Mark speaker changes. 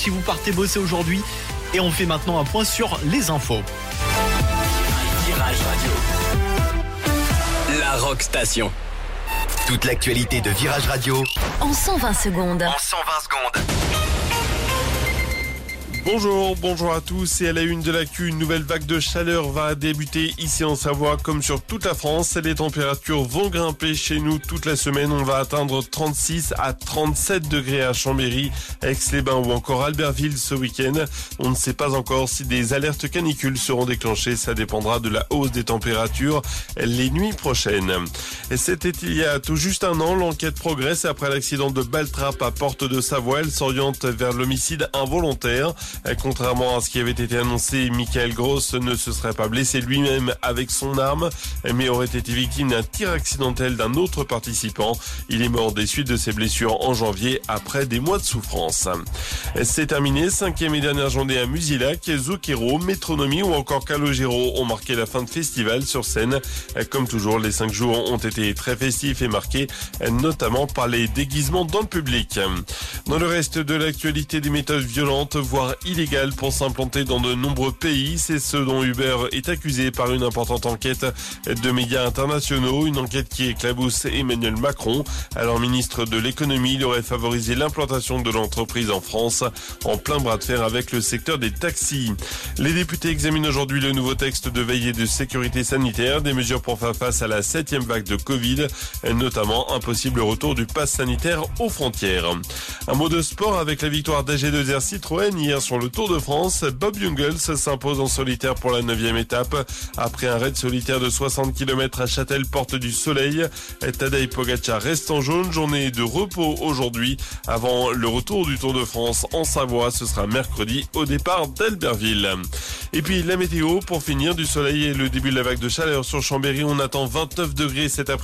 Speaker 1: si vous partez bosser aujourd'hui. Et on fait maintenant un point sur les infos.
Speaker 2: Virage Radio. La Rock Station. Toute l'actualité de Virage Radio
Speaker 3: en 120 secondes.
Speaker 4: Bonjour à tous et à la une de l'actu, une nouvelle vague de chaleur va débuter ici en Savoie comme sur toute la France. Les températures vont grimper chez nous toute la semaine. On va atteindre 36 à 37 degrés à Chambéry, Aix-les-Bains ou encore Albertville ce week-end. On ne sait pas encore si des alertes canicules seront déclenchées. Ça dépendra de la hausse des températures les nuits prochaines. Et c'était il y a tout juste un an. L'enquête progresse après l'accident de Baltrap à Porte de Savoie. Elle s'oriente vers l'homicide involontaire. Contrairement à ce qui avait été annoncé, Michael Gross ne se serait pas blessé lui-même avec son arme, mais aurait été victime d'un tir accidentel d'un autre participant. Il est mort des suites de ses blessures en janvier après des mois de souffrance. C'est terminé, 5e et dernière journée à Musillac, Zucchero, Métronomie ou encore Calogero ont marqué la fin de festival sur scène. Comme toujours, les 5 jours ont été très festifs et marqués notamment par les déguisements dans le public. Dans le reste de l'actualité, des méthodes violentes, voire illégales pour s'implanter dans de nombreux pays. C'est ce dont Uber est accusé par une importante enquête de médias internationaux. Une enquête qui éclabousse Emmanuel Macron. Alors ministre de l'économie, il aurait favorisé l'implantation de l'entreprise en France en plein bras de fer avec le secteur des taxis. Les députés examinent aujourd'hui le nouveau texte de veille et de sécurité sanitaire. Des mesures pour faire face à la 7e vague de Covid, notamment un possible retour du pass sanitaire aux frontières. Un mot de sport avec la victoire d'AG2R Citroën hier sur le Tour de France. Bob Jungels s'impose en solitaire pour la 9e étape. Après un raid solitaire de 60 km à Châtel, porte du Soleil, Tadej Pogacar reste en jaune. Journée de repos aujourd'hui avant le retour du Tour de France en Savoie. Ce sera mercredi au départ d'Albertville. Et puis la météo pour finir, du soleil et le début de la vague de chaleur sur Chambéry. On attend 29 degrés cet après-midi.